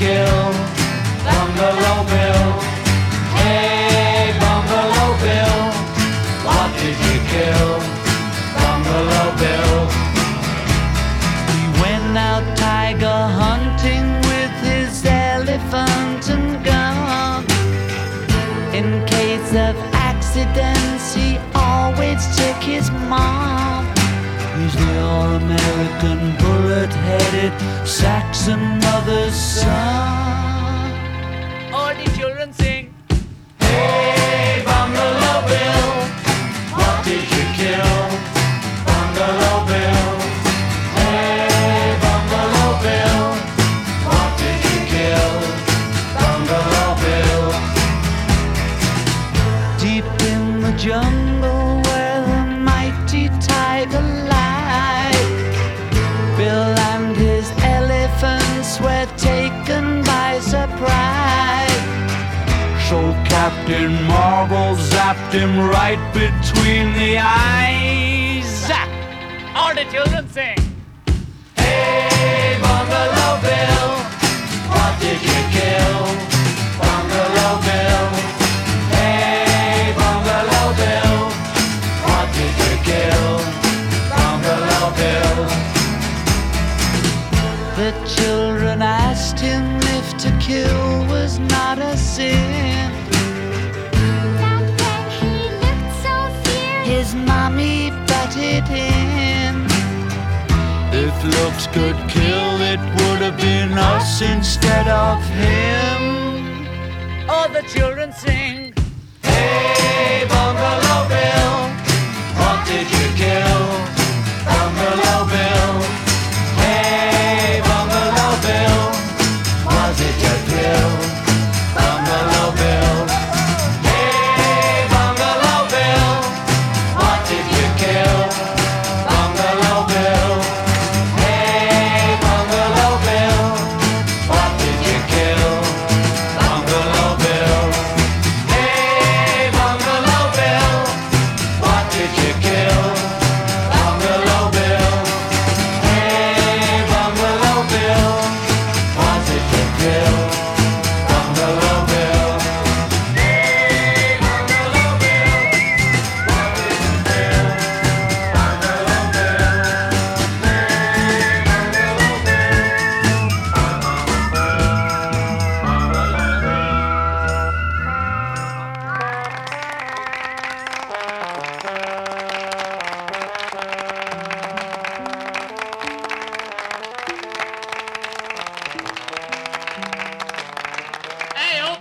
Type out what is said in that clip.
kill Bungalow Bill? Hey, Bungalow Bill, what did you kill Bungalow Bill? He went out tiger hunting with his elephant and gun. In case of accidents, he always took his mom. He's the all-American bullet-headed Saxon mother's son. All the children sing. Hey, Bungalow Bill, what did you kill Bungalow Bill? Hey, Bungalow Bill, what did you kill Bungalow Bill? Deep in the jungle where the mighty tiger lies, Bill and his elephants were taken by surprise. So Captain Marvel zapped him right between the eyes. Zap! All the children sing. Hey, Bungalow Bill, what did you kill Bungalow Bill? Hey, Bungalow Bill, what did you kill Bungalow Bill? The children asked him if to kill was not a sin. Back then he looked so fierce. His mommy butted in. If looks could kill, it would have been us instead of him. All the children sing. Hey,